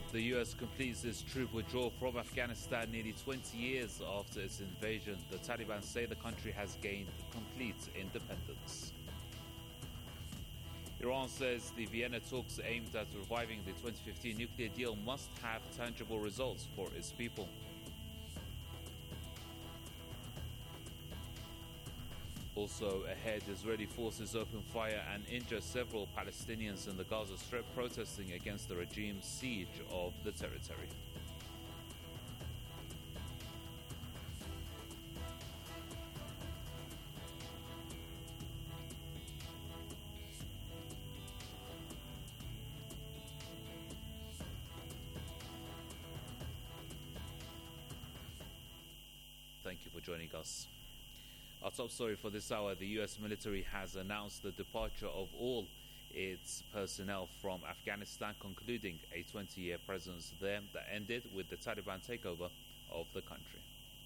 The US completes its troop withdrawal from Afghanistan nearly 20 years after its invasion. The Taliban say the country has gained complete independence. Iran says the Vienna talks aimed at reviving the 2015 nuclear deal must have tangible results for its people. Also ahead, Israeli forces open fire and injure several Palestinians in the Gaza Strip protesting against the regime's siege of the territory. Thank you for joining us. Our top story for this hour: the US military has announced the departure of all its personnel from Afghanistan, concluding a 20-year presence there that ended with the Taliban takeover of the country.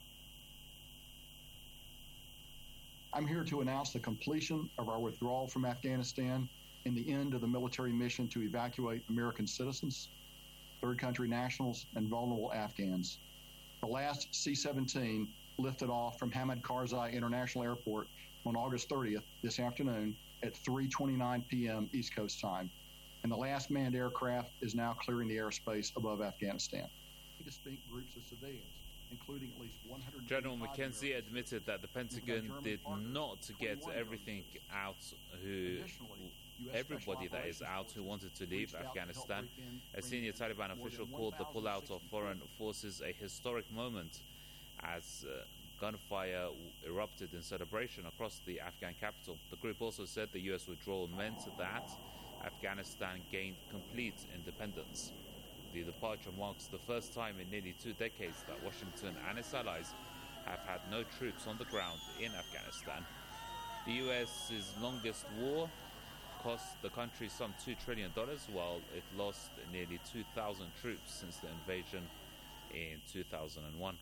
I'm here to announce the completion of our withdrawal from Afghanistan and the end of the military mission to evacuate American citizens, third country nationals, and vulnerable Afghans. The last C-17 lifted off from Hamid Karzai International Airport on August 30th this afternoon at 3:29 p.m. East Coast time, and the last manned aircraft is now clearing the airspace above Afghanistan. Distinct groups of civilians, including at least 100. General McKenzie admitted that the Pentagon did not get everything out everybody that is out who wanted to leave Afghanistan. A senior Taliban official called the pullout of foreign forces a historic moment as gunfire erupted in celebration across the Afghan capital. The group also said the US withdrawal meant that Afghanistan gained complete independence. The departure marks the first time in nearly 2 decades that Washington and its allies have had no troops on the ground in Afghanistan. The US's longest war cost the country some $2 trillion, while it lost nearly 2,000 troops since the invasion in 2001.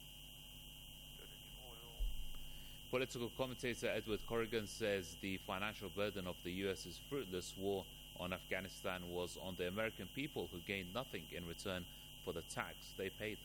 Political commentator Edward Corrigan says the financial burden of the US's fruitless war on Afghanistan was on the American people, who gained nothing in return for the tax they paid.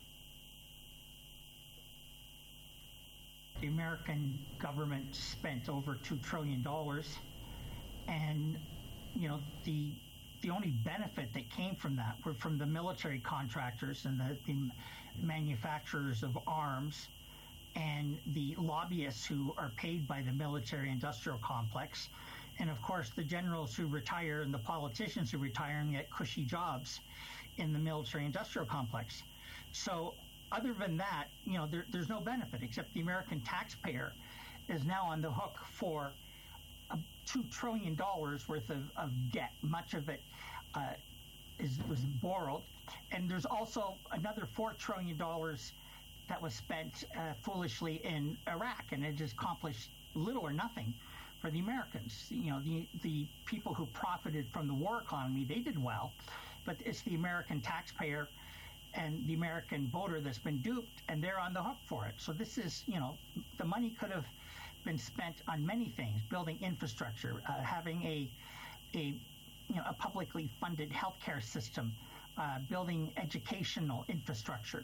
The American government spent over $2 trillion, and the only benefit that came from that were from the military contractors and the manufacturers of arms and the lobbyists who are paid by the military-industrial complex, and of course the generals who retire and the politicians who retire and get cushy jobs in the military-industrial complex. So other than that, there's no benefit, except the American taxpayer is now on the hook for $2 trillion worth of debt. Much of it was borrowed, and there's also another $4 trillion that was spent foolishly in Iraq, and it just accomplished little or nothing for the Americans. The people who profited from the war economy, they did well, but it's the American taxpayer and the American voter that's been duped, and they're on the hook for it. So this is, the money could have been spent on many things: building infrastructure, having a publicly funded healthcare system, building educational infrastructure.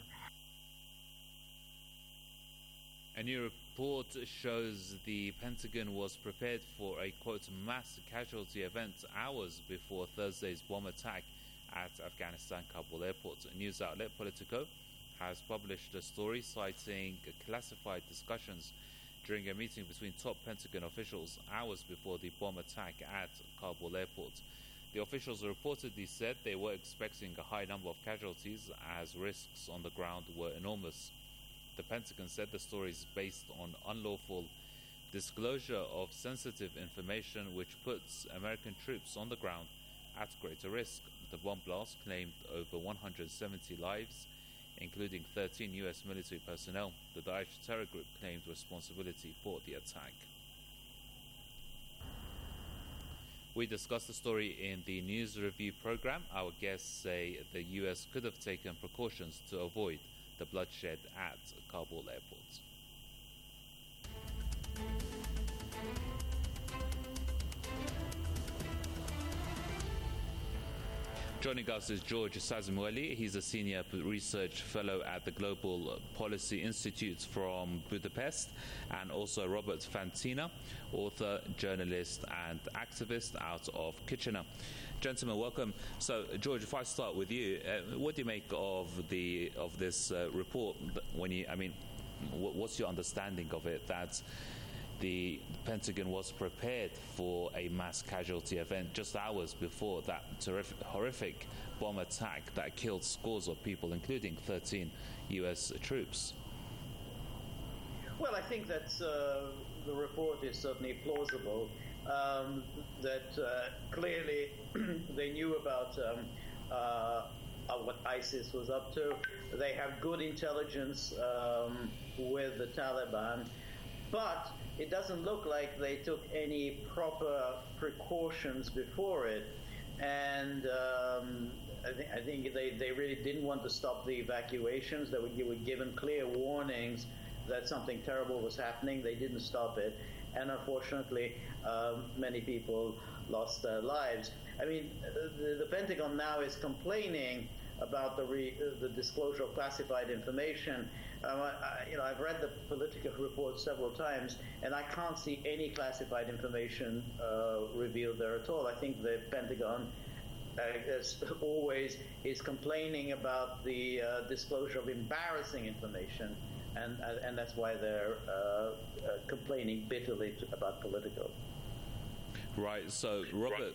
A new report shows the Pentagon was prepared for a, quote, mass casualty event hours before Thursday's bomb attack at Afghanistan Kabul airport. News outlet Politico has published a story citing classified discussions during a meeting between top Pentagon officials hours before the bomb attack at Kabul airport. The officials reportedly said they were expecting a high number of casualties as risks on the ground were enormous. The Pentagon said the story is based on unlawful disclosure of sensitive information, which puts American troops on the ground at greater risk. The bomb blast claimed over 170 lives, including 13 U.S. military personnel. The Daesh terror group claimed responsibility for the attack. We discussed the story in the news review program. Our guests say the U.S. could have taken precautions to avoid the bloodshed at Kabul airport. Joining us is George Sazimweli. He's a senior research fellow at the Global Policy Institute from Budapest, and also Robert Fantina, author, journalist, and activist out of Kitchener. Gentlemen, welcome. So, George, if I start with you, what do you make of this report? What's your understanding of it? That the Pentagon was prepared for a mass casualty event just hours before that horrific bomb attack that killed scores of people, including 13 U.S. troops. Well, I think that the report is certainly plausible, that clearly they knew about what ISIS was up to. They have good intelligence with the Taliban, but it doesn't look like they took any proper precautions before it. And I think they really didn't want to stop the evacuations. They were given clear warnings that something terrible was happening. They didn't stop it. And unfortunately, many people lost their lives. I mean, the Pentagon now is complaining about the disclosure of classified information. I've read the Politico report several times, and I can't see any classified information revealed there at all. I think the Pentagon, as always, is complaining about the disclosure of embarrassing information, and that's why they're complaining bitterly about Politico. Right. So, Robert.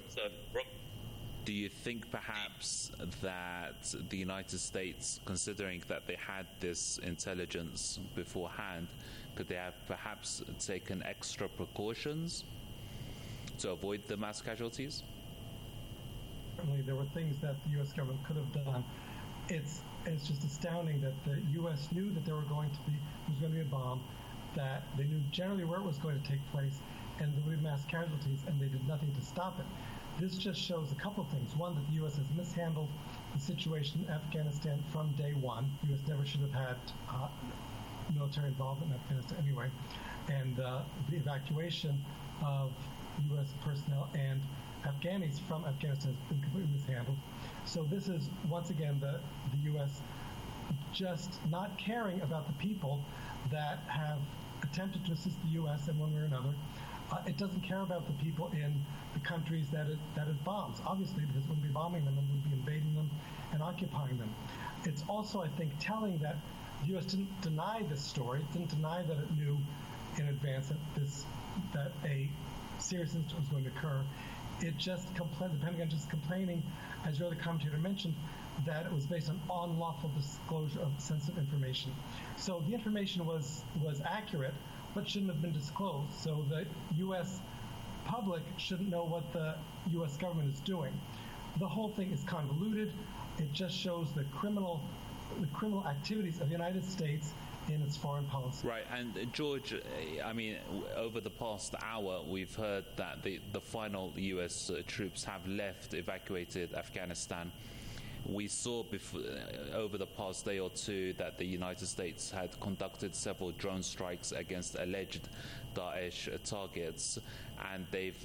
Do you think perhaps that the United States, considering that they had this intelligence beforehand, could they have perhaps taken extra precautions to avoid the mass casualties? Certainly, there were things that the U.S. government could have done. It's just astounding that the U.S. knew that there was going to be a bomb, that they knew generally where it was going to take place, and there would be mass casualties, and they did nothing to stop it. This just shows a couple of things. One, that the U.S. has mishandled the situation in Afghanistan from day one. The U.S. never should have had military involvement in Afghanistan anyway. And the evacuation of U.S. personnel and Afghanis from Afghanistan has been completely mishandled. So this is, once again, the U.S. just not caring about the people that have attempted to assist the U.S. in one way or another. It doesn't care about the people in the countries that it bombs, obviously, because it wouldn't be bombing them and would be invading them and occupying them. It's also, I think, telling that the U.S. didn't deny this story. It didn't deny that it knew in advance that a serious incident was going to occur. It just the Pentagon just complaining, as your other commentator mentioned, that it was based on unlawful disclosure of sensitive information. So the information was accurate, but shouldn't have been disclosed. So the U.S. public shouldn't know what the U.S. government is doing. The whole thing is convoluted. It just shows the criminal activities of the United States in its foreign policy. Right, and George, I mean, over the past hour, we've heard that the final U.S. troops have evacuated Afghanistan. We saw over the past day or two that the United States had conducted several drone strikes against alleged Daesh targets, and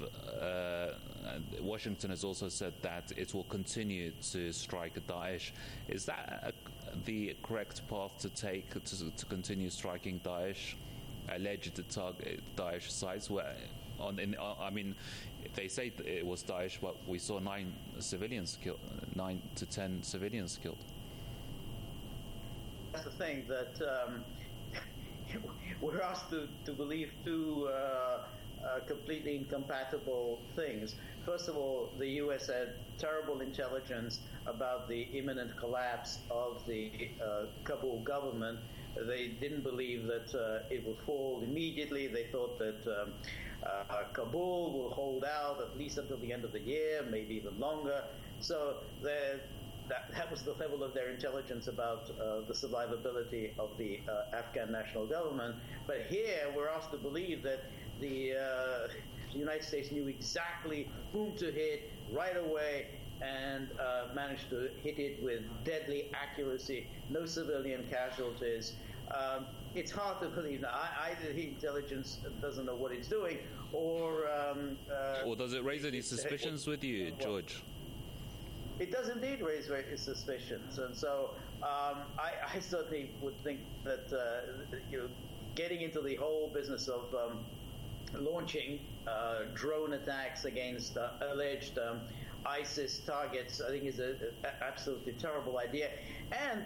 Washington has also said that it will continue to strike Daesh. Is that the correct path to take to continue striking alleged Daesh sites? They say it was Daesh, but we saw 9 to 10 civilians killed. That's the thing, that we're asked to believe two completely incompatible things. First of all, the U.S. had terrible intelligence about the imminent collapse of the Kabul government. They didn't believe that it would fall immediately. They thought that Kabul will hold out at least until the end of the year, maybe even longer. So that was the level of their intelligence about the survivability of the Afghan national government. But here we're asked to believe that the United States knew exactly whom to hit right away and managed to hit it with deadly accuracy, no civilian casualties. It's hard to believe that either the intelligence doesn't know what it's doing, or does it raise any suspicions with you, George? it does indeed raise suspicions. And so I certainly would think that getting into the whole business of launching drone attacks against alleged ISIS targets, I think, is an absolutely terrible idea. And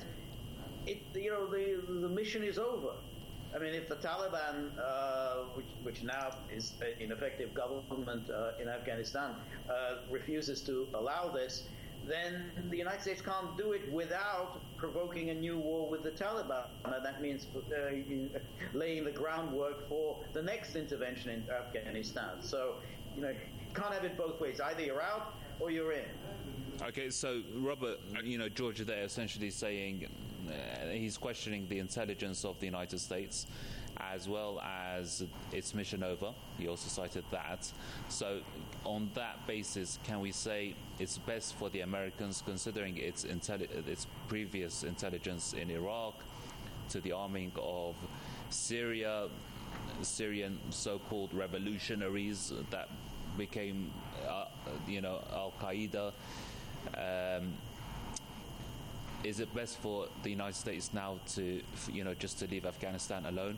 the mission is over. I mean, if the Taliban, which now is in effective government in Afghanistan, refuses to allow this, then the United States can't do it without provoking a new war with the Taliban. And that means laying the groundwork for the next intervention in Afghanistan. So, you can't have it both ways. Either you're out or you're in. Okay, so Robert, George there essentially saying he's questioning the intelligence of the United States as well as its mission over. He also cited that. So on that basis, can we say it's best for the Americans, considering its previous intelligence in Iraq, to the arming of Syrian so-called revolutionaries that became, Al-Qaeda? Is it best for the United States now to, just to leave Afghanistan alone?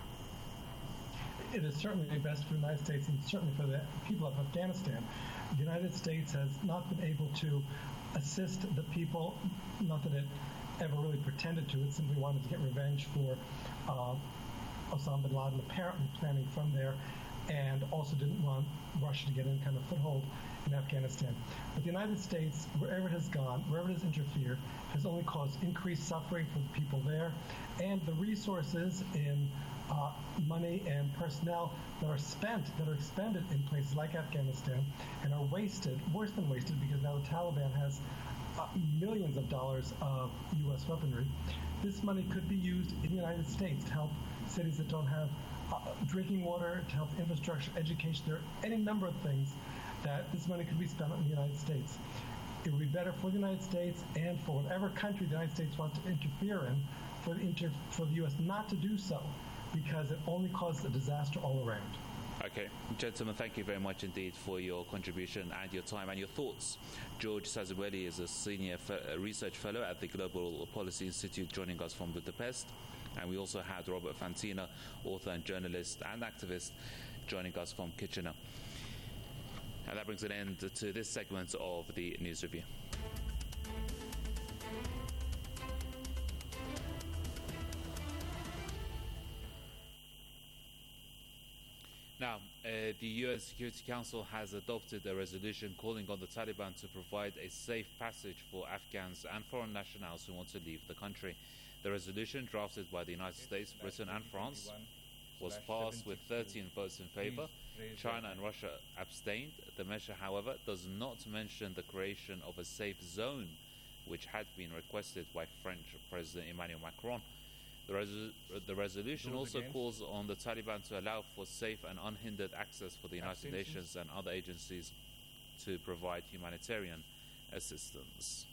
It is certainly best for the United States and certainly for the people of Afghanistan. The United States has not been able to assist the people, not that it ever really pretended to. It simply wanted to get revenge for Osama bin Laden, apparently planning from there, and also didn't want Russia to get any kind of foothold in Afghanistan. But the United States, wherever it has gone, wherever it has interfered, has only caused increased suffering for the people there, and the resources in money and personnel that are expended in places like Afghanistan and are wasted, worse than wasted, because now the Taliban has millions of dollars of U.S. weaponry. This money could be used in the United States to help cities that don't have drinking water, to help infrastructure, education. There are any number of things that this money could be spent on in the United States. It would be better for the United States and for whatever country the United States wants to interfere in, for the U.S. not to do so, because it only causes a disaster all around. Okay, gentlemen, thank you very much indeed for your contribution and your time and your thoughts. George Sazabeli is a senior research fellow at the Global Policy Institute, joining us from Budapest. And we also had Robert Fantina, author and journalist and activist, joining us from Kitchener. And that brings an end to this segment of the News Review. Now, the UN Security Council has adopted a resolution calling on the Taliban to provide a safe passage for Afghans and foreign nationals who want to leave the country. The resolution, drafted by the United States, Britain and France, was passed with 13 votes in favor. China and Russia abstained. The measure, however, does not mention the creation of a safe zone, which had been requested by French President Emmanuel Macron. The resolution also calls on the Taliban to allow for safe and unhindered access for the United Nations and other agencies to provide humanitarian assistance.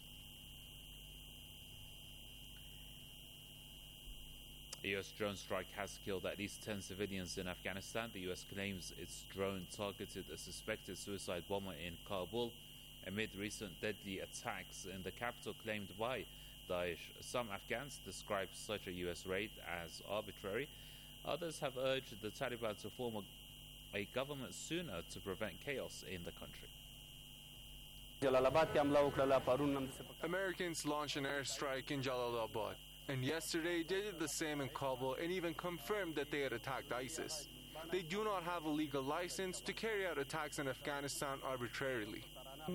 A U.S. drone strike has killed at least 10 civilians in Afghanistan. The U.S. claims its drone targeted a suspected suicide bomber in Kabul amid recent deadly attacks in the capital claimed by Daesh. Some Afghans describe such a U.S. raid as arbitrary. Others have urged the Taliban to form a government sooner to prevent chaos in the country. Americans launched an airstrike in Jalalabad, and yesterday they did the same in Kabul and even confirmed that they had attacked ISIS. They do not have a legal license to carry out attacks in Afghanistan arbitrarily.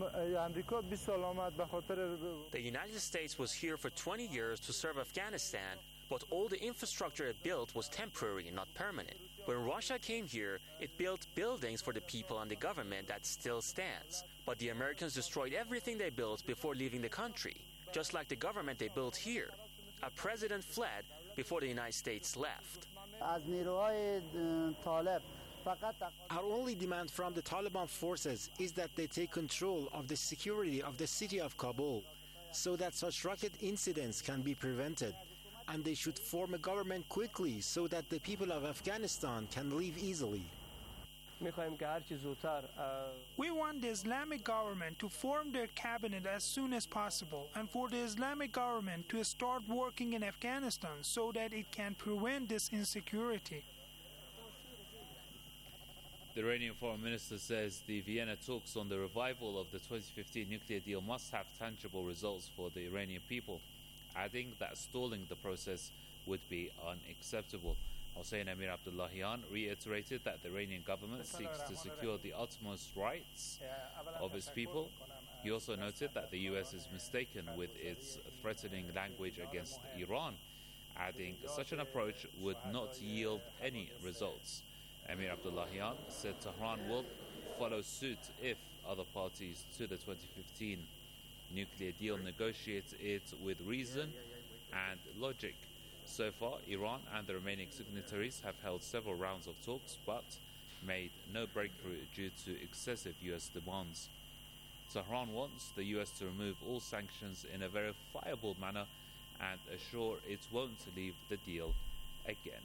The United States was here for 20 years to serve Afghanistan, but all the infrastructure it built was temporary, not permanent. When Russia came here, it built buildings for the people and the government that still stands. But the Americans destroyed everything they built before leaving the country, just like the government they built here. A president fled before the United States left. Our only demand from the Taliban forces is that they take control of the security of the city of Kabul so that such rocket incidents can be prevented. And they should form a government quickly so that the people of Afghanistan can live easily. We want the Islamic government to form their cabinet as soon as possible and for the Islamic government to start working in Afghanistan so that it can prevent this insecurity. The Iranian foreign minister says the Vienna talks on the revival of the 2015 nuclear deal must have tangible results for the Iranian people, adding that stalling the process would be unacceptable. Hossein Amir Abdullahian reiterated that the Iranian government seeks to secure the utmost rights of its people. He also noted that the US is mistaken with its threatening language against Iran, adding such an approach would not yield any results. Amir Abdullahian said Tehran will follow suit if other parties to the 2015 nuclear deal negotiate it with reason and logic. So far, Iran and the remaining signatories have held several rounds of talks but made no breakthrough due to excessive US demands. Tehran wants the US to remove all sanctions in a verifiable manner and assure it won't leave the deal again.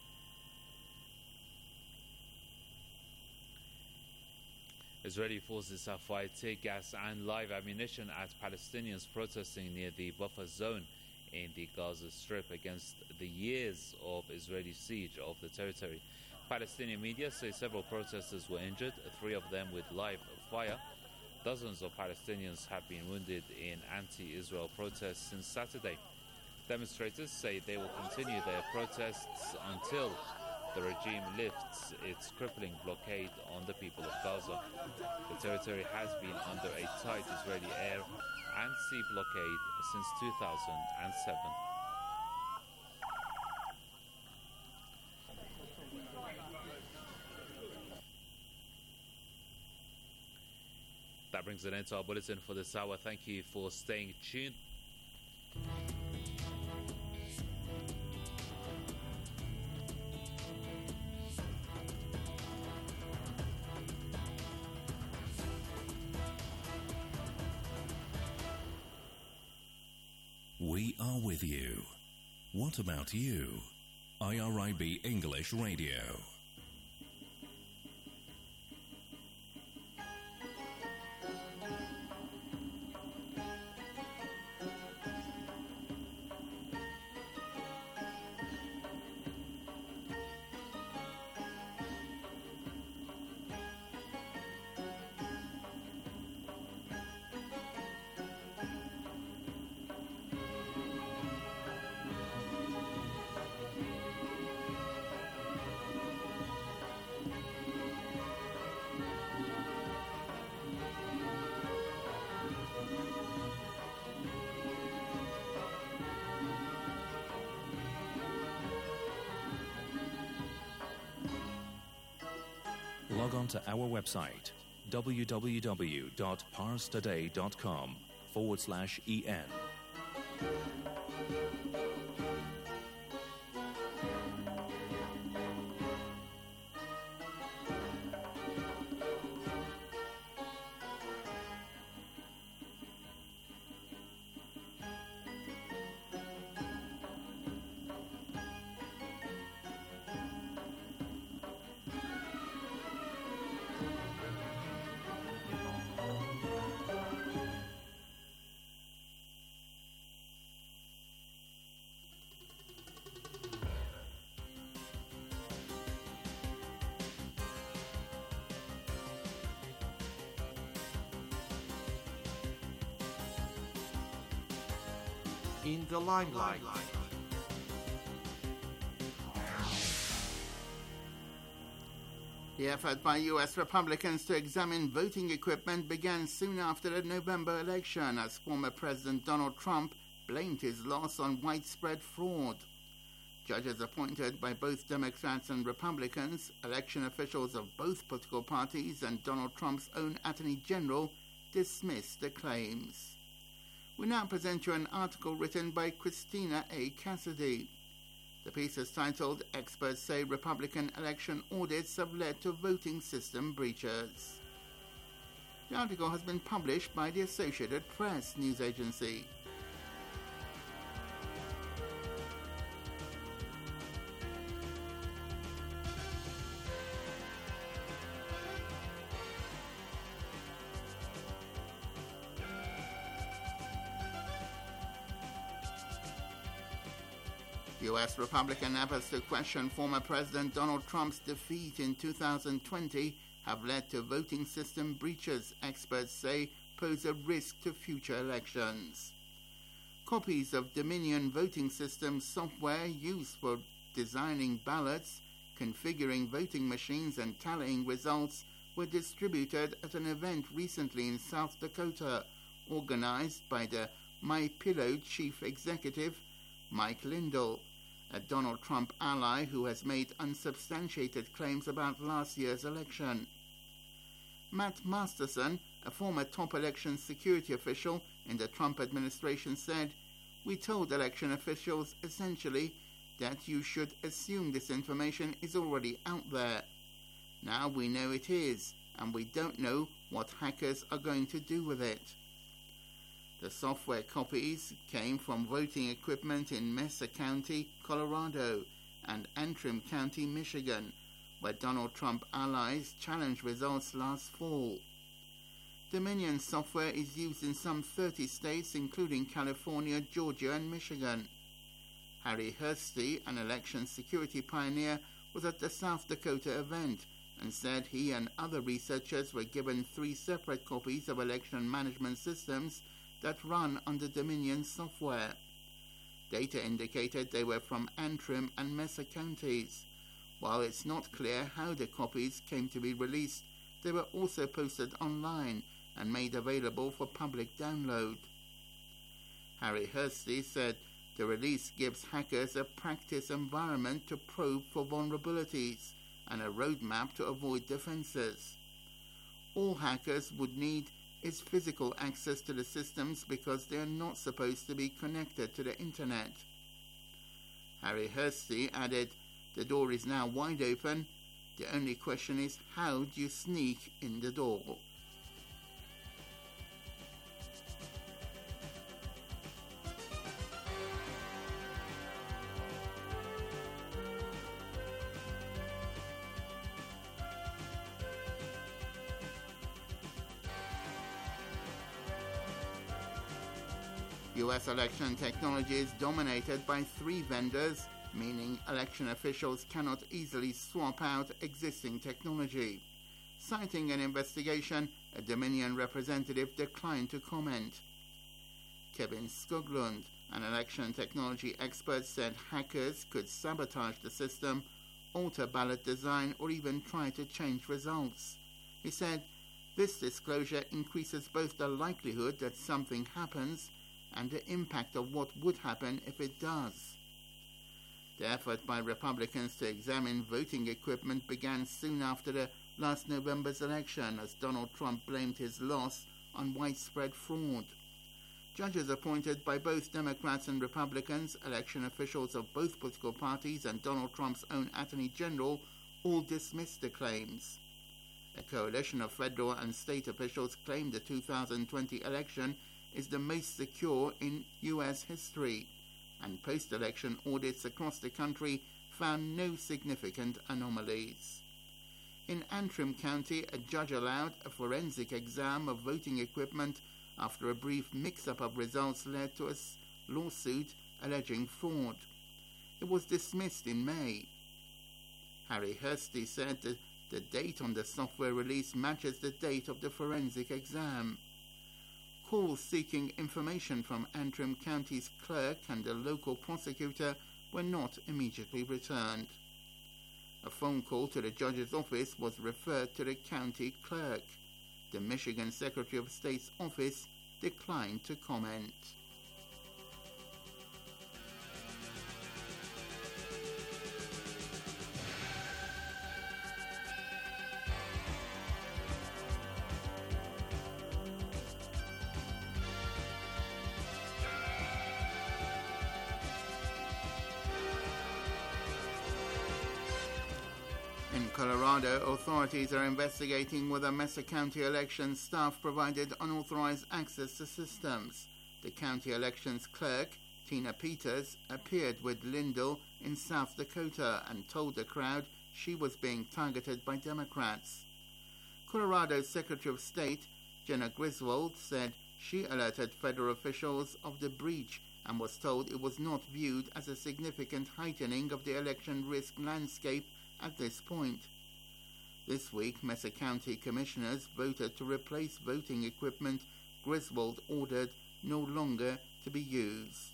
Israeli forces have fired tear gas and live ammunition at Palestinians protesting near the buffer zone in the Gaza Strip against the years of Israeli siege of the territory. Palestinian media say several protesters were injured, 3 of them with live fire. Dozens of Palestinians have been wounded in anti-Israel protests since Saturday. Demonstrators say they will continue their protests until the regime lifts its crippling blockade on the people of Gaza. The territory has been under a tight Israeli air and sea blockade since 2007. That brings an end to our bulletin for this hour. Thank you for staying tuned. We are with you. What about you? IRIB English Radio. Log on to our website, www.parstoday.com/en. In the limelight. The effort by US Republicans to examine voting equipment began soon after the November election as former President Donald Trump blamed his loss on widespread fraud. Judges appointed by both Democrats and Republicans, election officials of both political parties, and Donald Trump's own Attorney General dismissed the claims. We now present you an article written by Christina A. Cassidy. The piece is titled, "Experts Say Republican Election Audits Have Led to Voting System Breaches." The article has been published by the Associated Press news agency. U.S. Republican efforts to question former President Donald Trump's defeat in 2020 have led to voting system breaches experts say pose a risk to future elections. Copies of Dominion voting system software used for designing ballots, configuring voting machines and tallying results were distributed at an event recently in South Dakota, organized by the MyPillow chief executive, Mike Lindell, a Donald Trump ally who has made unsubstantiated claims about last year's election. Matt Masterson, a former top election security official in the Trump administration, said, "We told election officials essentially that you should assume this information is already out there. Now we know it is, and we don't know what hackers are going to do with it." The software copies came from voting equipment in Mesa County, Colorado, and Antrim County, Michigan, where Donald Trump allies challenged results last fall. Dominion software is used in some 30 states, including California, Georgia, and Michigan. Harry Hursty, an election security pioneer, was at the South Dakota event and said he and other researchers were given 3 separate copies of election management systems that run under Dominion software. Data indicated they were from Antrim and Mesa counties. While it's not clear how the copies came to be released, they were also posted online and made available for public download. Harry Hursty said the release gives hackers a practice environment to probe for vulnerabilities and a roadmap to avoid defenses. All hackers would need is physical access to the systems because they are not supposed to be connected to the internet. Harry Hursty added, "The door is now wide open. The only question is, how do you sneak in the door?" U.S. election technology is dominated by 3 vendors, meaning election officials cannot easily swap out existing technology. Citing an investigation, a Dominion representative declined to comment. Kevin Skoglund, an election technology expert, said hackers could sabotage the system, alter ballot design, or even try to change results. He said, "This disclosure increases both the likelihood that something happens and the impact of what would happen if it does." The effort by Republicans to examine voting equipment began soon after last November's election, as Donald Trump blamed his loss on widespread fraud. Judges appointed by both Democrats and Republicans, election officials of both political parties, and Donald Trump's own Attorney General all dismissed the claims. A coalition of federal and state officials claimed the 2020 election is the most secure in U.S. history, and post-election audits across the country found no significant anomalies. In Antrim County, a judge allowed a forensic exam of voting equipment after a brief mix-up of results led to a lawsuit alleging fraud. It was dismissed in May. Harry Hursty said that the date on the software release matches the date of the forensic exam. Calls seeking information from Antrim County's clerk and the local prosecutor were not immediately returned. A phone call to the judge's office was referred to the county clerk. The Michigan Secretary of State's office declined to comment. In Colorado, authorities are investigating whether Mesa County election staff provided unauthorized access to systems. The county elections clerk, Tina Peters, appeared with Lindell in South Dakota and told the crowd she was being targeted by Democrats. Colorado's Secretary of State, Jenna Griswold, said she alerted federal officials of the breach and was told it was not viewed as a significant heightening of the election risk landscape at this point. This week, Mesa County commissioners voted to replace voting equipment Griswold ordered no longer to be used.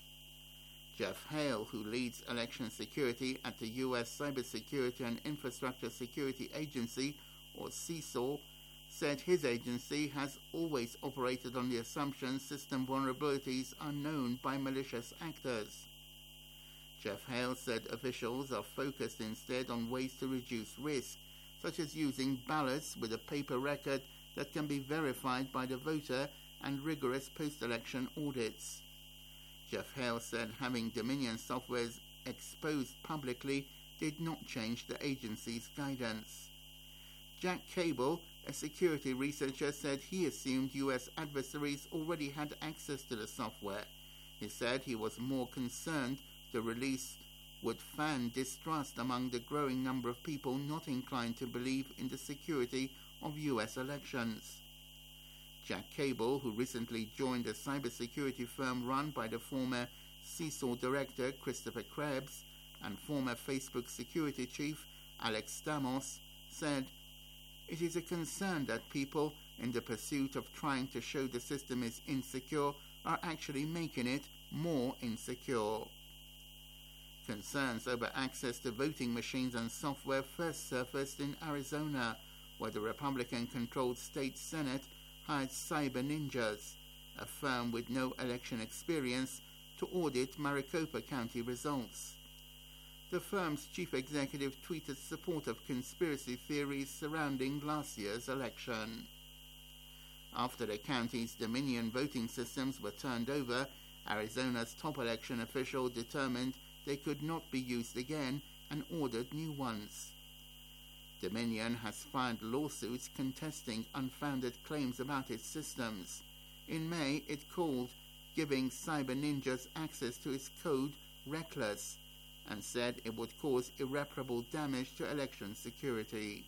Jeff Hale, who leads election security at the U.S. Cybersecurity and Infrastructure Security Agency, or CISO, said his agency has always operated on the assumption system vulnerabilities are known by malicious actors. Jeff Hale said officials are focused instead on ways to reduce risk, such as using ballots with a paper record that can be verified by the voter and rigorous post-election audits. Jeff Hale said having Dominion softwares exposed publicly did not change the agency's guidance. Jack Cable, a security researcher, said he assumed U.S. adversaries already had access to the software. He said he was more concerned the release would fan distrust among the growing number of people not inclined to believe in the security of U.S. elections. Jack Cable, who recently joined a cybersecurity firm run by the former CISO director Christopher Krebs and former Facebook security chief Alex Stamos, said, "It is a concern that people, in the pursuit of trying to show the system is insecure, are actually making it more insecure." Concerns over access to voting machines and software first surfaced in Arizona, where the Republican-controlled state Senate hired Cyber Ninjas, a firm with no election experience, to audit Maricopa County results. The firm's chief executive tweeted support of conspiracy theories surrounding last year's election. After the county's Dominion voting systems were turned over, Arizona's top election official determined they could not be used again and ordered new ones. Dominion has filed lawsuits contesting unfounded claims about its systems. In May, it called giving Cyber Ninjas access to its code reckless and said it would cause irreparable damage to election security.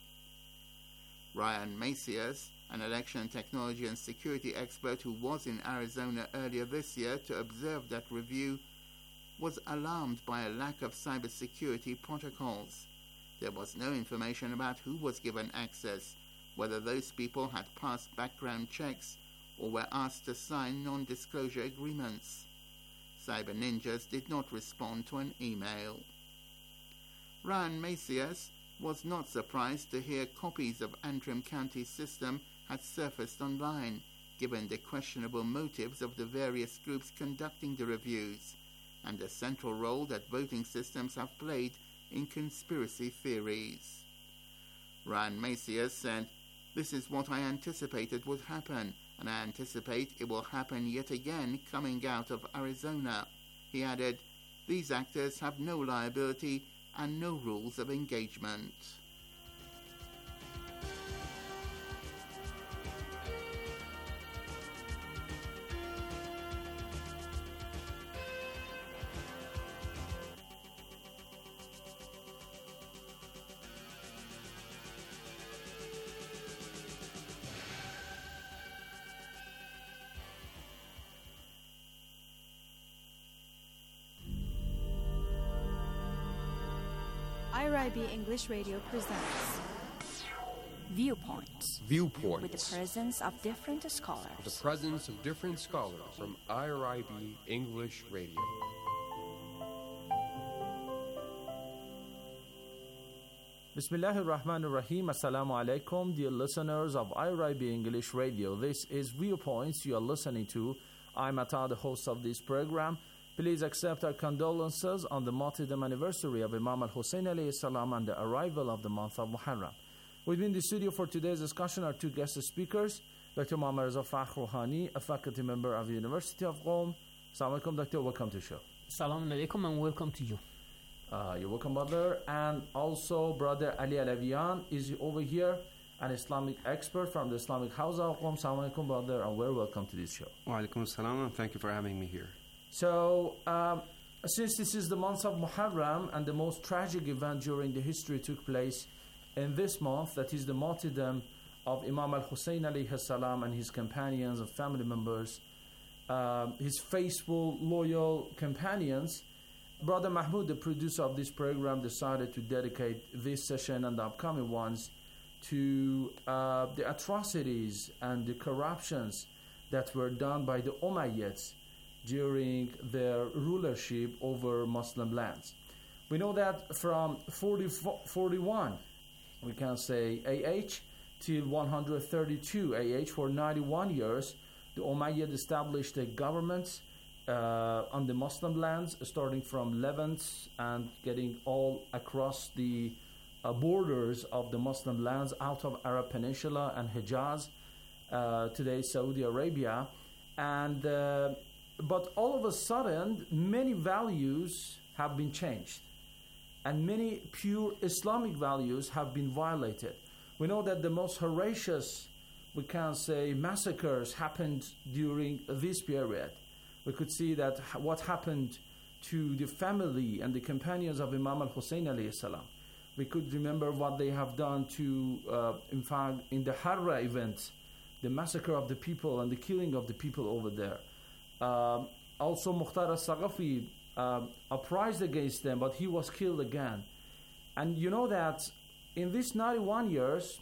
Ryan Macias, an election technology and security expert who was in Arizona earlier this year to observe that review, was alarmed by a lack of cybersecurity protocols. There was no information about who was given access, whether those people had passed background checks or were asked to sign non-disclosure agreements. Cyber Ninjas did not respond to an email. Ryan Macias was not surprised to hear copies of Antrim County's system had surfaced online, given the questionable motives of the various groups conducting the reviews and the central role that voting systems have played in conspiracy theories. Ryan Macias said, "This is what I anticipated would happen, and I anticipate it will happen yet again coming out of Arizona." He added, "These actors have no liability and no rules of engagement." IRIB English Radio presents Viewpoints. Viewpoints. With the presence of different scholars. The presence of different scholars from IRIB English Radio. Bismillahir Rahmanir Rahim. Assalamu alaikum, dear listeners of IRIB English Radio. This is Viewpoints you are listening to. I'm Atta, the host of this program. Please accept our condolences on the martyrdom anniversary of Imam al-Hussein alayhi salam and the arrival of the month of Muharram. With me in the studio for today's discussion are two guest speakers, Dr. Muhammad Reza Fakhr Rouhani, a faculty member of the University of Qom. Assalamu alaikum, Doctor. Welcome to the show. Assalamu alaikum and welcome to you. You're welcome, brother. And also, Brother Ali Alavian is over here, an Islamic expert from the Islamic House of Qom. Assalamu alaikum, brother, and very welcome to this show. Wa alaikum assalam, and thank you for having me here. So, since this is the month of Muharram and the most tragic event during the history took place in this month, that is the martyrdom of Imam al-Hussein alayhi salam and his companions and family members, his faithful, loyal companions, Brother Mahmoud, the producer of this program, decided to dedicate this session and the upcoming ones to the atrocities and the corruptions that were done by the Umayyads during their rulership over Muslim lands. We know that from 41, we can say AH, till 132 AH, for 91 years, the Umayyad established a government on the Muslim lands, starting from Levant and getting all across the borders of the Muslim lands out of Arab Peninsula and Hijaz, today Saudi Arabia. And but all of a sudden, many values have been changed, and many pure Islamic values have been violated. We know that the most horrendous, we can say, massacres happened during this period. We could see that what happened to the family and the companions of Imam al-Hussein alayhi salam. We could remember what they have done to, in fact, in the Harra event, the massacre of the people and the killing of the people over there. Also, Mukhtar al-Saqafi uprised against them, but he was killed again. And you know that in these 91 years,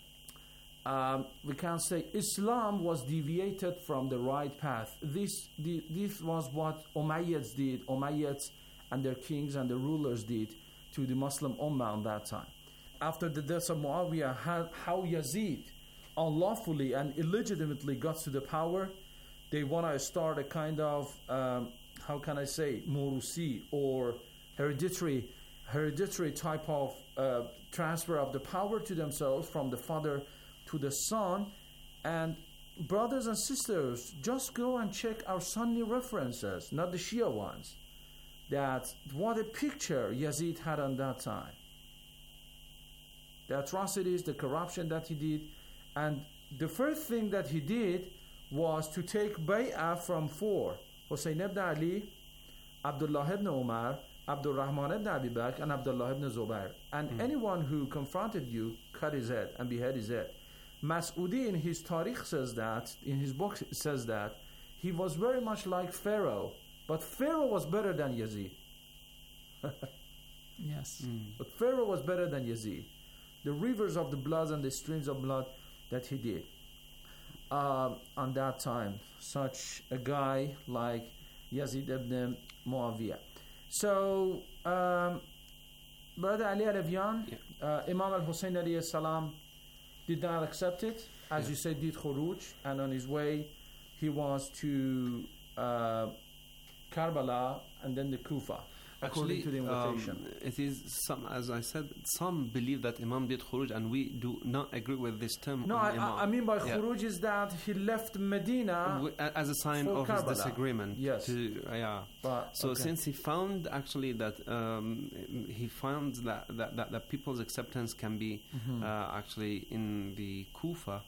we can say Islam was deviated from the right path. This was what Umayyads did, Umayyads and their kings and the rulers did to the Muslim Ummah on that time. After the death of Muawiyah, how Yazid unlawfully and illegitimately got to the power, they want to start a kind of, how can I say, Murusi, or hereditary type of transfer of the power to themselves from the father to the son. And brothers and sisters, just go and check our Sunni references, not the Shia ones. That what a picture Yazid had on that time. The atrocities, the corruption that he did. And the first thing that he did was to take bay'ah from four: Hussein ibn Ali, Abdullah ibn Umar, Abdul Rahman ibn Abi Bakr, and Abdullah ibn Zubair. And anyone who confronted you, cut his head and behead his head. Mas'udi in his Tariq says that, in his book says that, he was very much like Pharaoh, but Pharaoh was better than Yazid. Yes. But Pharaoh was better than Yazid. The rivers of the blood and the streams of blood that he did. On that time, such a guy like Yazid ibn Muawiyah. So, Brother Ali Alavian, Imam al-Hussein alayhi salam did not accept it, as you said, did khuruj, and on his way he was to Karbala and then the Kufa. According to the invitation, it is some, as I said, some believe that Imam did khuruj, and we do not agree with this term. No, I mean by khuruj is that he left Medina as a sign of Karbala. His disagreement. Yes. Since he found actually that he found that people's acceptance can be actually in the Kufa.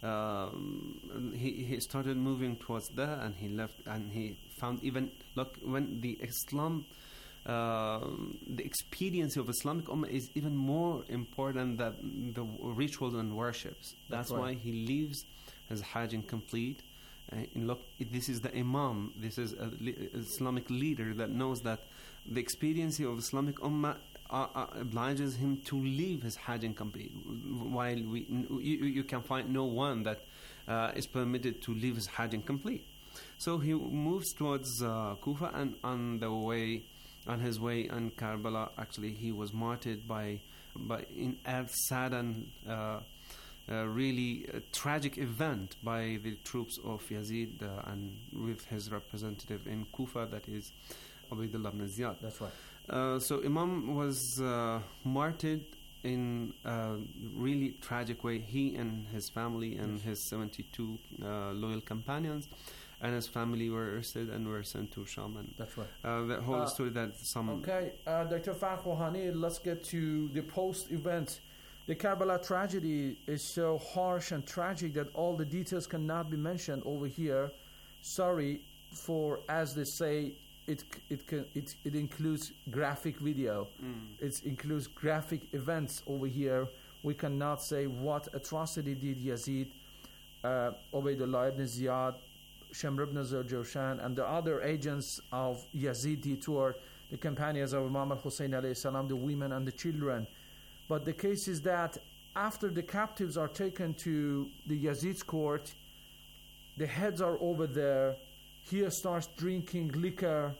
He started moving towards there, and he left, and he found even when the Islam. The expediency of Islamic Ummah is even more important than the rituals and worships. That's why he leaves his Hajj incomplete. This is the Imam, this is an Islamic leader that knows that the expediency of Islamic Ummah obliges him to leave his Hajj incomplete, while you can find no one that is permitted to leave his Hajj incomplete. So he moves towards Kufa, and on his way in Karbala, actually, he was martyred by in a sad and really tragic event by the troops of Yazid and with his representative in Kufa, that is Ubaydullah ibn Ziyad. That's right. So Imam was martyred in a really tragic way. He and his family and his 72 loyal companions and his family were arrested and were sent to Sham. And that's right. The whole story that some... Okay, Dr. Farh Rouhani, let's get to the post-event. The Karbala tragedy is so harsh and tragic that all the details cannot be mentioned over here. Sorry for, as they say, it includes graphic video. It includes graphic events over here. We cannot say what atrocity did Yazid, Ubaydullah ibn Ziyad, Shamr ibn Jawshan and the other agents of Yazid toward the companions of Imam al-Hussein alayhi salam, the women and the children. But the case is that after the captives are taken to the Yazid's court, the heads are over there. He starts drinking liquor,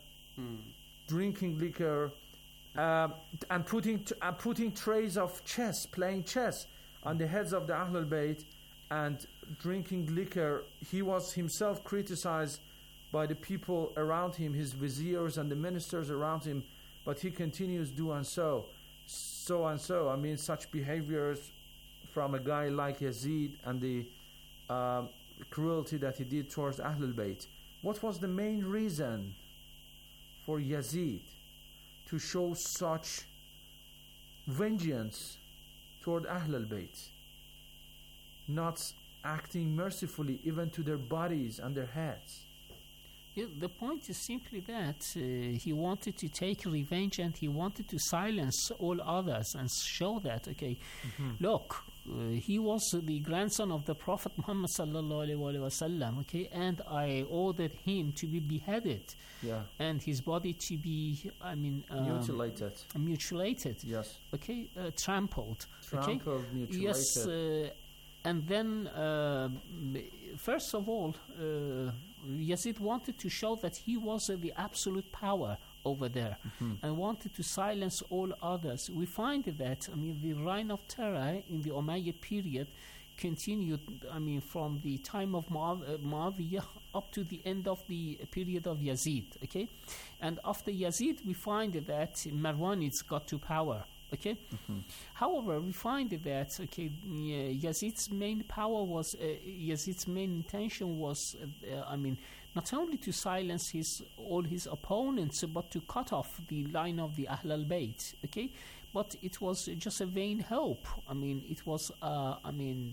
and putting trays of chess, playing chess on the heads of the Ahlul Bayt and drinking liquor. He was himself criticized by the people around him, his viziers and the ministers around him, but he continues doing so. I mean, such behaviors from a guy like Yazid and the cruelty that he did towards Ahlul Bayt. What was the main reason for Yazid to show such vengeance toward Ahlul Bayt, not acting mercifully even to their bodies and their heads? Yeah, the point is simply that he wanted to take revenge, and he wanted to silence all others and show that, okay, look, he was the grandson of the Prophet Muhammad sallallahu alaihi wasallam, okay, and I ordered him to be beheaded, and his body to be, mutilated, yes, okay, trampled, mutilated, yes, and then first of all, Yazid wanted to show that he was the absolute power over there, and wanted to silence all others. We find that, the reign of terror in the Umayyad period continued, from the time of Muawiyah up to the end of the period of Yazid, okay? And after Yazid, we find that Marwanids got to power, okay? However, we find that, okay, Yazid's main power was, Yazid's main intention was, not only to silence all his opponents, but to cut off the line of the Ahlul Bayt, okay? But it was just a vain hope. It was, a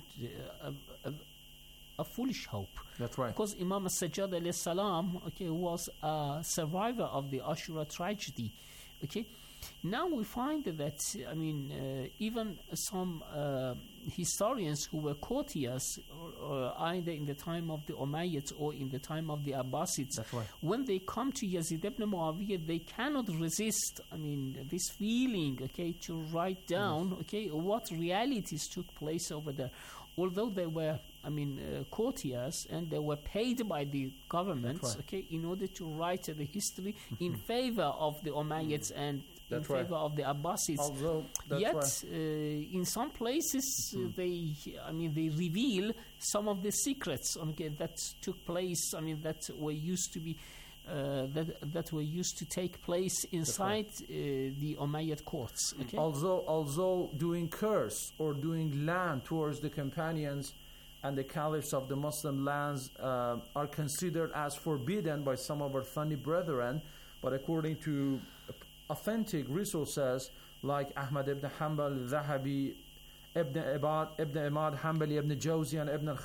foolish hope. That's right. Because Imam al-Sajjad alayhi salam, okay, was a survivor of the Ashura tragedy, okay? Now we find that, even some historians who were courtiers, or either in the time of the Umayyads or in the time of the Abbasids, when they come to Yazid ibn Muawiyah, they cannot resist, this feeling, okay, to write down, okay, what realities took place over there. Although they were, courtiers, and they were paid by the governments, okay, in order to write the history in favor of the Umayyads and in favor of the Abbasids. Yet, in some places, they reveal some of the secrets that took place. That were used to be that were used to take place inside the Umayyad courts. Okay? Although doing curse or doing land towards the companions and the caliphs of the Muslim lands are considered as forbidden by some of our Sunni brethren, but according to authentic resources like Ahmad ibn Hanbal, Zahabi, Ibn Imad Hanbali, Ibn Jawzi, and Ibn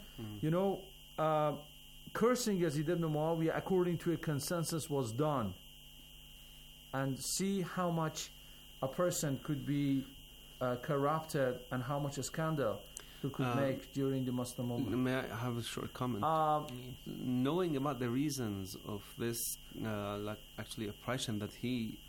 al-Khaldun, cursing Yazid ibn Muawiyah according to a consensus was done. And see how much a person could be corrupted and how much a scandal he could make during the Muslim Ummah. May I have a short comment? Knowing about the reasons of this, oppression that he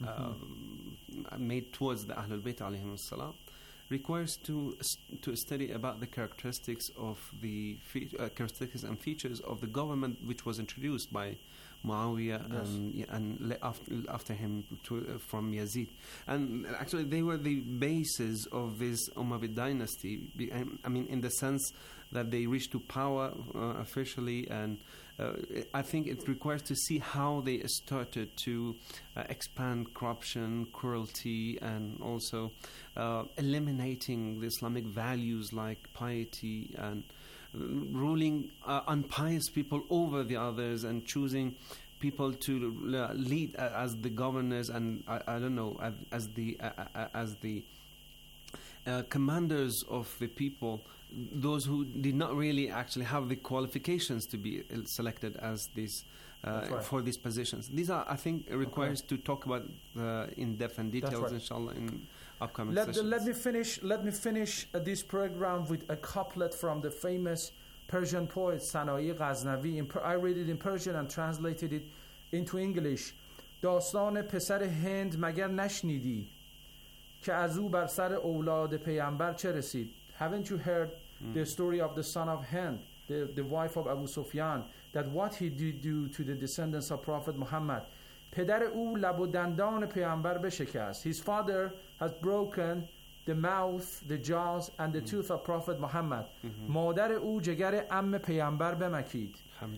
made towards the Ahlul Bayt alayhim salam, requires to study about the characteristics of the characteristics and features of the government which was introduced by Muawiyah and after him from Yazid, and actually they were the basis of this Umayyad dynasty. In the sense that they reached to power officially, and I think it requires to see how they started to expand corruption, cruelty, and also eliminating the Islamic values like piety and ruling unpious people over the others and choosing people to lead as the governors and as the commanders of the people, those who did not really actually have the qualifications to be selected as these for these positions. These are, I think, requires to talk about in depth and details, inshallah, in upcoming sessions. Let me finish this program with a couplet from the famous Persian poet Sanai Ghaznavi. I read it in Persian and translated it into English. داستان پسر هند مگر نشنیدی که از او بر سر اولاد پیامبر چه رسید. Haven't you heard the story of the son of Hind, the wife of Abu Sufyan, that what he did do to the descendants of Prophet Muhammad. پدر او لب و دندان پیامبر بشکست. His father has broken the mouth, the jaws and the tooth of Prophet Muhammad. مادر او جگر عم پیامبر بمکید.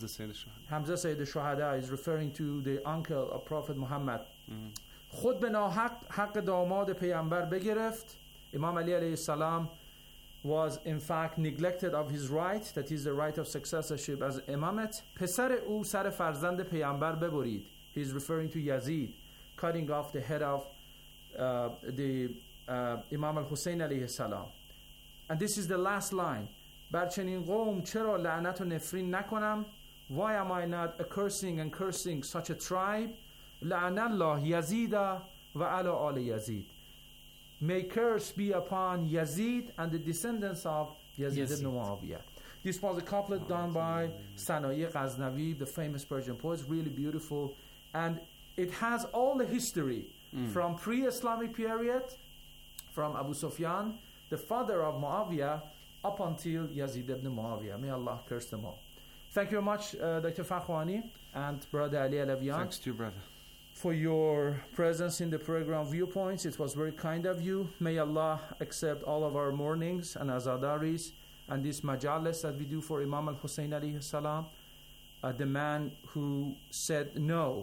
Hamza Sayyid al-Shuhada is referring to the uncle of Prophet Muhammad. خود به ناحق حق داماد پیامبر بگرفت. Imam Ali alayhi salam was in fact neglected of his right, that is the right of successorship as imamate. پسر او سر فرزند پیامبر ببرید. He is referring to Yazid, cutting off the head of the Imam al-Hussein alayhi salam. And this is the last line. بر چنین قوم چرا لعنت و نفرین نکنم؟ Why am I not accursing and cursing such a tribe? لعن الله یزید و علی آل یزید. May curse be upon Yazid and the descendants of Yazid ibn Muawiyah. This was a couplet done by Sanai Ghaznavi, the famous Persian poet, really beautiful. And it has all the history from pre-Islamic period, from Abu Sufyan, the father of Muawiyah, up until Yazid ibn Muawiyah. May Allah curse them all. Thank you very much, Dr. Fakhwani and Brother Ali Alavian. Thanks to you, brother, for your presence in the program Viewpoints. It was very kind of you. May Allah accept all of our mornings and azadaris and this majalis that we do for Imam al-Hussein alayhi salam, the man who said no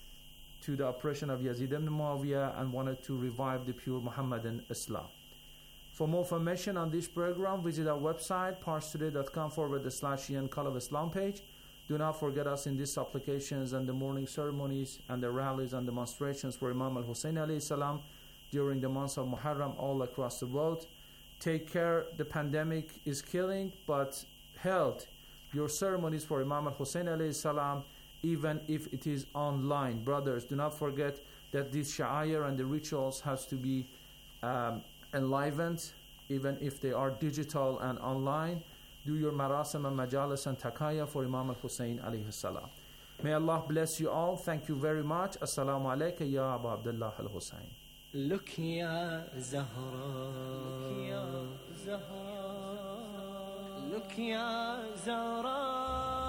to the oppression of Yazid ibn Muawiyah and wanted to revive the pure Muhammadan Islam. For more information on this program, visit our website, parstoday.com/Ian Call of Islam page. Do not forget us in these supplications and the morning ceremonies and the rallies and demonstrations for Imam al-Hussein alayhi salam during the months of Muharram all across the world. Take care. The pandemic is killing, but held your ceremonies for Imam al-Hussein alayhi salam, even if it is online. Brothers, do not forget that these sha'air and the rituals has to be enlivened, even if they are digital and online. Do your marasim and majalis and takaya for Imam al-Hussein alayhi salam. May Allah bless you all. Thank you very much. Assalamu alaikum ya Abu Abdullah al-Hussein. Look ya Zahra, look ya Zahra.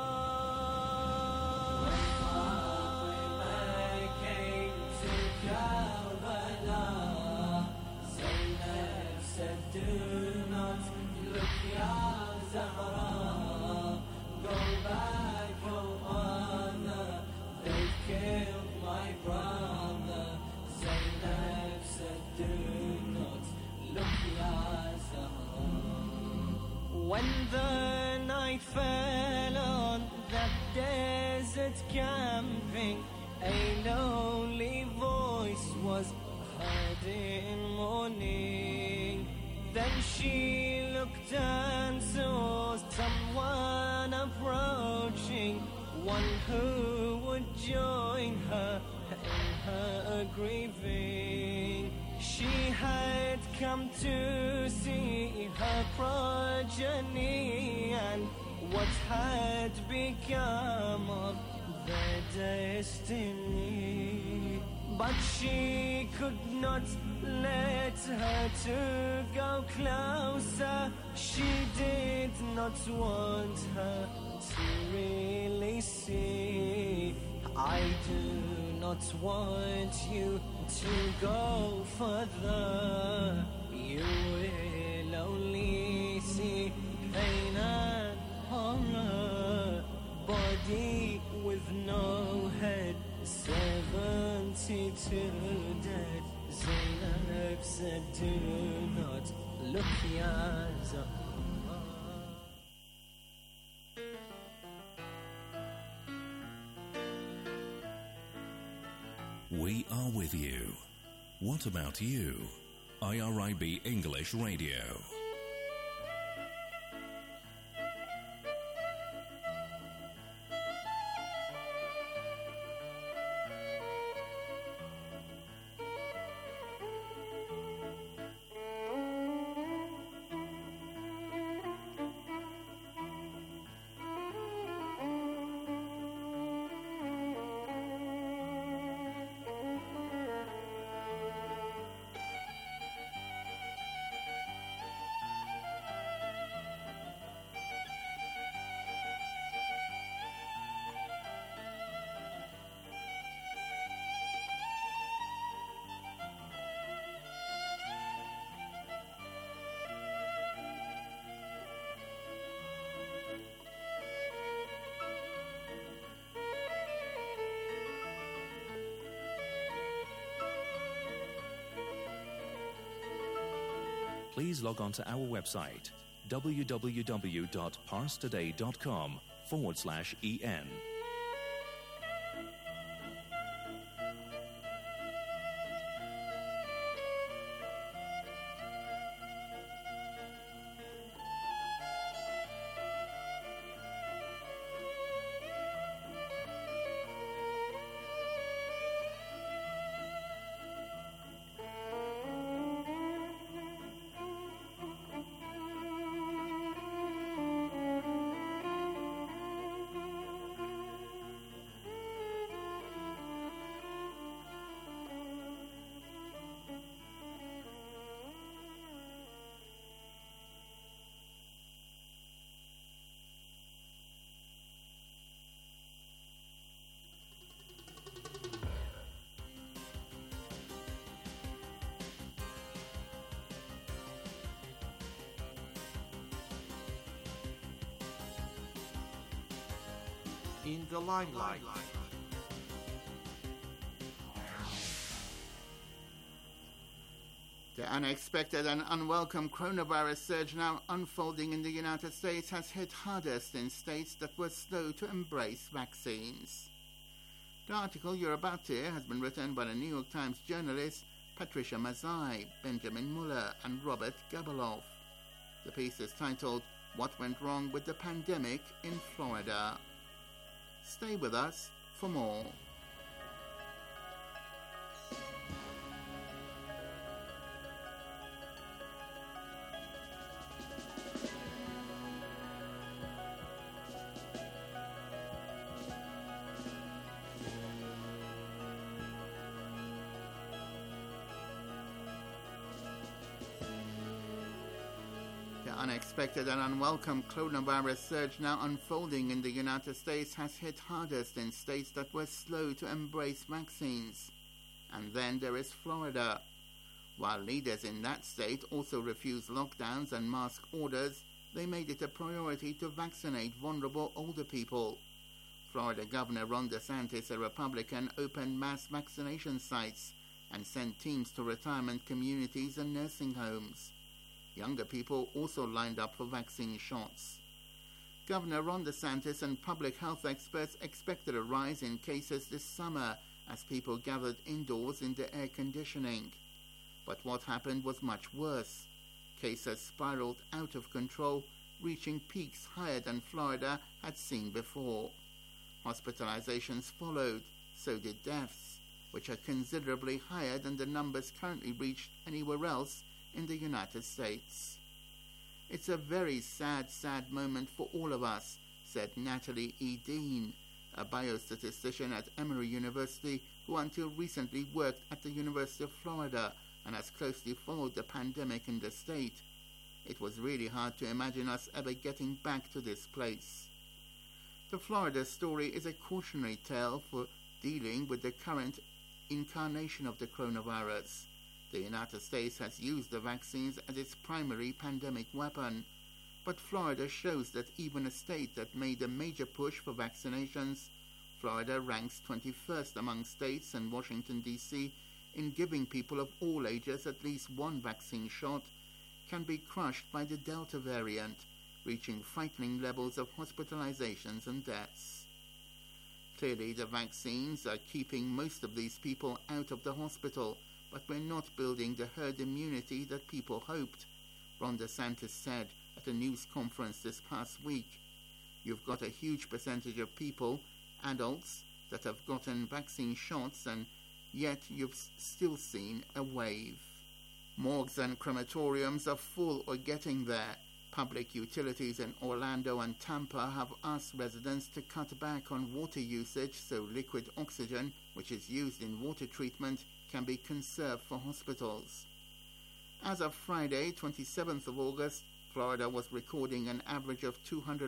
Do not look ya Zahra, go back, oh mother, they've killed my brother. Zainab said, do not look ya Zahra. When the night fell on that desert camping, a lonely voice was heard in morning. Then she looked and saw someone approaching, one who would join her in her grieving. She had come to see her progeny and what had become of their destiny. But she could not let her to go closer. She did not want her to really see. I do not want you to go further. You will only see pain and horror. Body with no head, 72 dead. Zainab said, do not look ya Zahra. We are with you. What about you? IRIB English Radio. please log on to our website www.parstoday.com/en. In the limelight. The unexpected and unwelcome coronavirus surge now unfolding in the United States has hit hardest in states that were slow to embrace vaccines. The article you're about to hear has been written by the New York Times journalists Patricia Mazzei, Benjamin Muller, and Robert Gabeloff. The piece is titled, "What Went Wrong with the Pandemic in Florida?" Stay with us for more. Unexpected and unwelcome coronavirus surge now unfolding in the United States has hit hardest in states that were slow to embrace vaccines. And then there is Florida. While leaders in that state also refused lockdowns and mask orders, they made it a priority to vaccinate vulnerable older people. Florida Governor Ron DeSantis, a Republican, opened mass vaccination sites and sent teams to retirement communities and nursing homes. Younger people also lined up for vaccine shots. Governor Ron DeSantis and public health experts expected a rise in cases this summer as people gathered indoors in the air conditioning. But what happened was much worse. Cases spiraled out of control, reaching peaks higher than Florida had seen before. Hospitalizations followed, so did deaths, which are considerably higher than the numbers currently reached anywhere else in the United States. It's a very sad moment for all of us, said Natalie E. Dean, a biostatistician at Emory University who until recently worked at the University of Florida and has closely followed the pandemic in the state. It was really hard to imagine us ever getting back to this place. The Florida story is a cautionary tale for dealing with the current incarnation of the coronavirus. The United States has used the vaccines as its primary pandemic weapon, but Florida shows that even a state that made a major push for vaccinations, Florida ranks 21st among states and Washington, D.C. in giving people of all ages at least one vaccine shot, can be crushed by the Delta variant, reaching frightening levels of hospitalizations and deaths. Clearly, the vaccines are keeping most of these people out of the hospital, but we're not building the herd immunity that people hoped, Ron DeSantis said at a news conference this past week. You've got a huge percentage of people, adults, that have gotten vaccine shots, and yet you've still seen a wave. Morgues and crematoriums are full or getting there. Public utilities in Orlando and Tampa have asked residents to cut back on water usage so liquid oxygen, which is used in water treatment, can be conserved for hospitals. As of Friday, 27th of August, Florida was recording an average of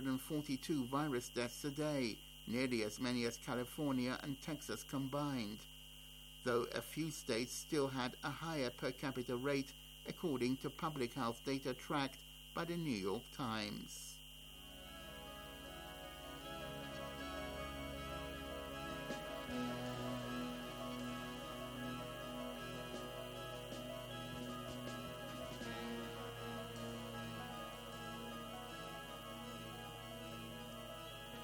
242 virus deaths a day, nearly as many as California and Texas combined, though a few states still had a higher per capita rate, according to public health data tracked by the New York Times.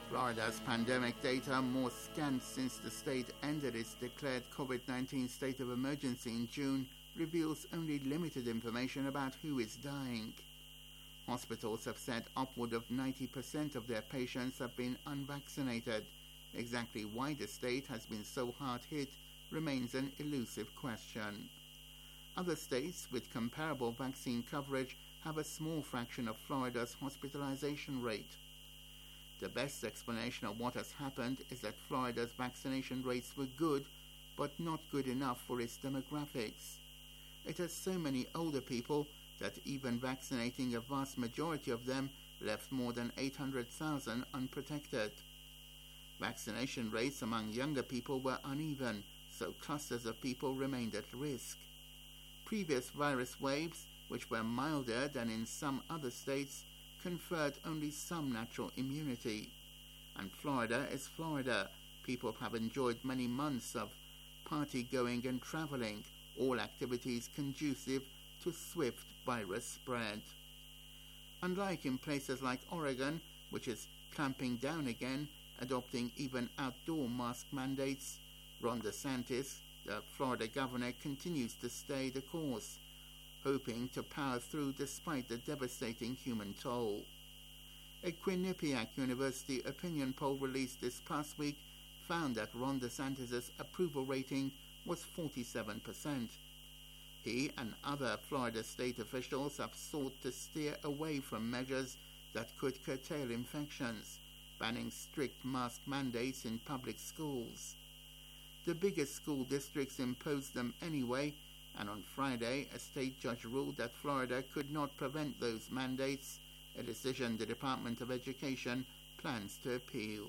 Florida's pandemic data, more scant since the state ended its declared COVID-19 state of emergency in June, reveals only limited information about who is dying. Hospitals have said upward of 90% of their patients have been unvaccinated. Exactly why the state has been so hard hit remains an elusive question. Other states with comparable vaccine coverage have a small fraction of Florida's hospitalization rate. The best explanation of what has happened is that Florida's vaccination rates were good, but not good enough for its demographics. It has so many older people that even vaccinating a vast majority of them left more than 800,000 unprotected. Vaccination rates among younger people were uneven, so clusters of people remained at risk. Previous virus waves, which were milder than in some other states, conferred only some natural immunity. And Florida is Florida. People have enjoyed many months of party-going and traveling, all activities conducive to swift virus spread. Unlike in places like Oregon, which is clamping down again, adopting even outdoor mask mandates, Ron DeSantis, the Florida governor, continues to stay the course, hoping to power through despite the devastating human toll. A Quinnipiac University opinion poll released this past week found that Ron DeSantis' approval rating was 47%. He and other Florida state officials have sought to steer away from measures that could curtail infections, banning strict mask mandates in public schools. The biggest school districts imposed them anyway, and on Friday, a state judge ruled that Florida could not prevent those mandates, a decision the Department of Education plans to appeal.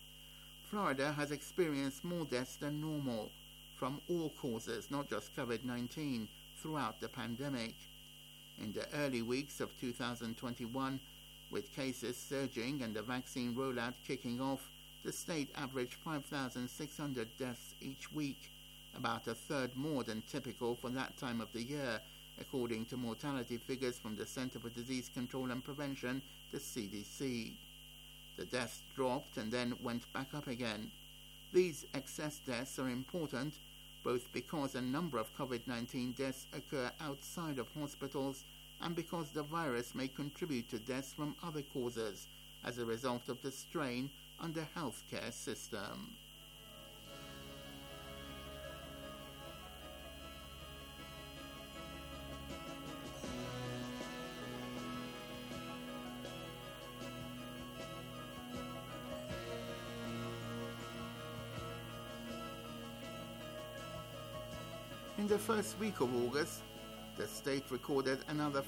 Florida has experienced more deaths than normal, from all causes, not just COVID-19, throughout the pandemic. In the early weeks of 2021, with cases surging and the vaccine rollout kicking off, the state averaged 5,600 deaths each week, about a third more than typical for that time of the year, according to mortality figures from the Center for Disease Control and Prevention, the CDC. The deaths dropped and then went back up again. These excess deaths are important, both because a number of COVID-19 deaths occur outside of hospitals and because the virus may contribute to deaths from other causes as a result of the strain on the healthcare system. In the first week of August, the state recorded another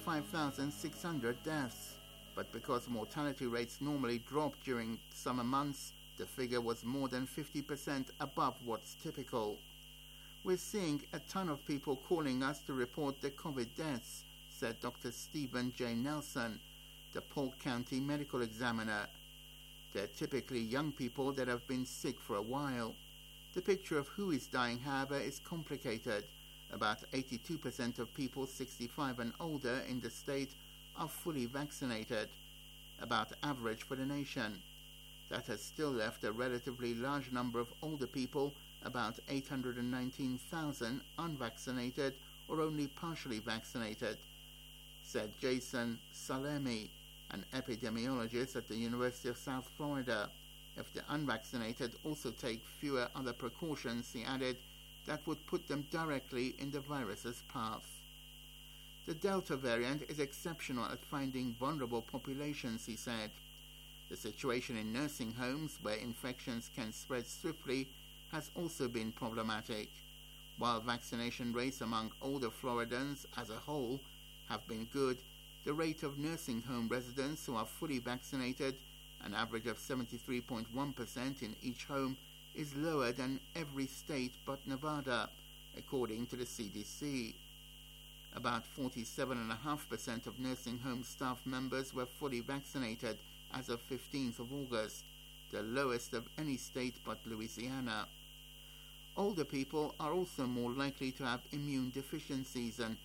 5,600 deaths, but because mortality rates normally drop during summer months, the figure was more than 50% above what's typical. We're seeing a ton of people calling us to report the COVID deaths, said Dr. Stephen J. Nelson, the Polk County medical examiner. They're typically young people that have been sick for a while. The picture of who is dying, however, is complicated. About 82% of people 65 and older in the state are fully vaccinated, about average for the nation. That has still left a relatively large number of older people, about 819,000, unvaccinated or only partially vaccinated, said Jason Salemi, an epidemiologist at the University of South Florida. If the unvaccinated also take fewer other precautions, he added, that would put them directly in the virus's path. The Delta variant is exceptional at finding vulnerable populations, he said. The situation in nursing homes, where infections can spread swiftly, has also been problematic. While vaccination rates among older Floridans as a whole have been good, the rate of nursing home residents who are fully vaccinated, an average of 73.1% in each home, is lower than every state but Nevada, according to the CDC. About 47.5% of nursing home staff members were fully vaccinated as of 15th of August, the lowest of any state but Louisiana. Older people are also more likely to have immune deficiencies and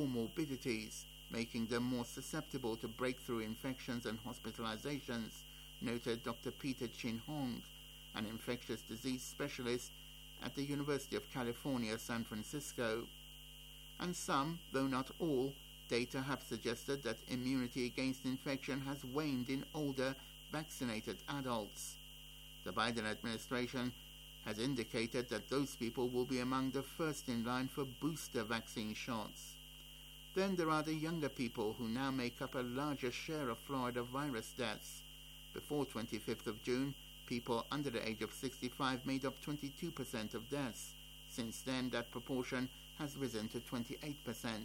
comorbidities, making them more susceptible to breakthrough infections and hospitalizations, noted Dr. Peter Chin Hong, an infectious disease specialist at the University of California, San Francisco. And some, though not all, data have suggested that immunity against infection has waned in older, vaccinated adults. The Biden administration has indicated that those people will be among the first in line for booster vaccine shots. Then there are the younger people who now make up a larger share of Florida virus deaths. Before 25th of June, people under the age of 65 made up 22% of deaths. Since then, that proportion has risen to 28%.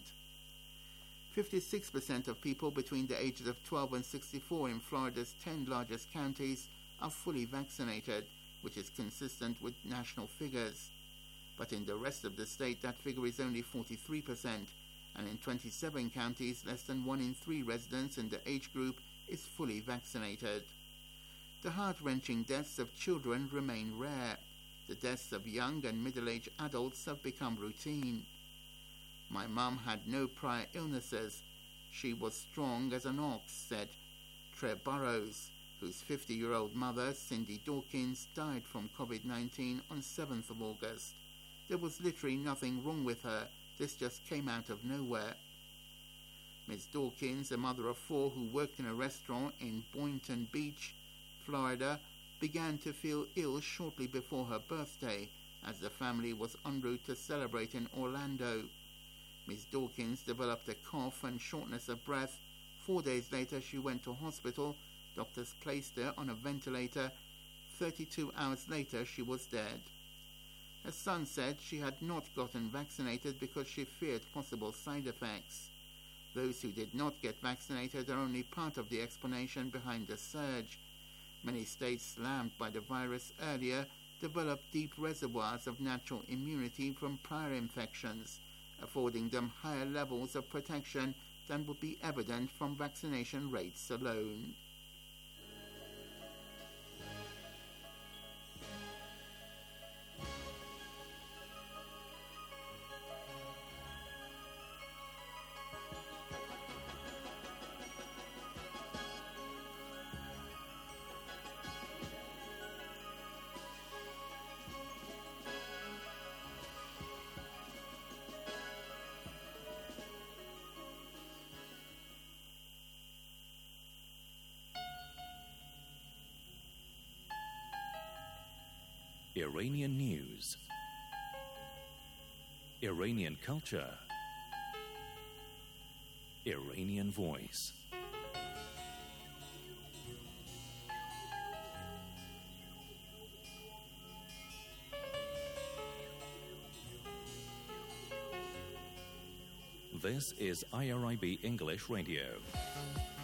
56% of people between the ages of 12 and 64 in Florida's 10 largest counties are fully vaccinated, which is consistent with national figures. But in the rest of the state, that figure is only 43%, and in 27 counties, less than 1 in 3 residents in the age group is fully vaccinated. The heart-wrenching deaths of children remain rare. The deaths of young and middle-aged adults have become routine. My mum had no prior illnesses. She was strong as an ox, said Tre Burrows, whose 50-year-old mother, Cindy Dawkins, died from COVID-19 on 7th of August. There was literally nothing wrong with her. This just came out of nowhere. Ms. Dawkins, a mother of 4 who worked in a restaurant in Boynton Beach, Florida, began to feel ill shortly before her birthday, as the family was en route to celebrate in Orlando. Ms. Dawkins developed a cough and shortness of breath. 4 days later, she went to hospital. Doctors placed her on a ventilator. 32 hours later, she was dead. Her son said she had not gotten vaccinated because she feared possible side effects. Those who did not get vaccinated are only part of the explanation behind the surge. Many states slammed by the virus earlier developed deep reservoirs of natural immunity from prior infections, affording them higher levels of protection than would be evident from vaccination rates alone. Iranian news, Iranian culture, Iranian voice. This is IRIB English Radio.